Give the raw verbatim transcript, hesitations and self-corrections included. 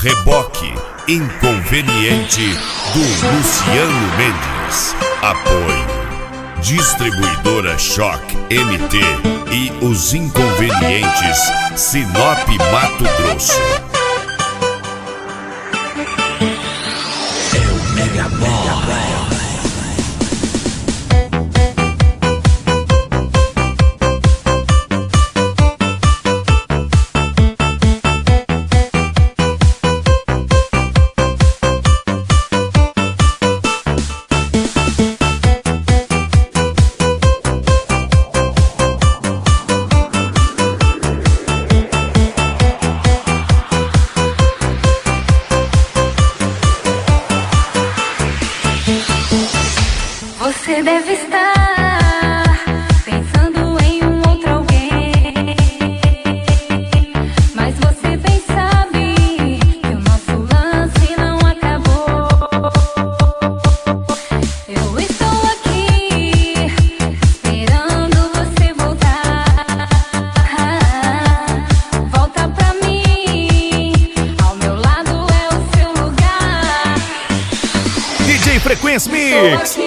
Reboque Inconveniente do Luciano Mendes. Apoio Distribuidora Choc M T e Os Inconvenientes, Sinop, Mato Grosso. É o Mega Boy. Você deve estar pensando em um outro alguém, mas você bem sabe que o nosso lance não acabou. Eu estou aqui esperando você voltar. Volta pra mim, ao meu lado é o seu lugar. D J Frequência Mix.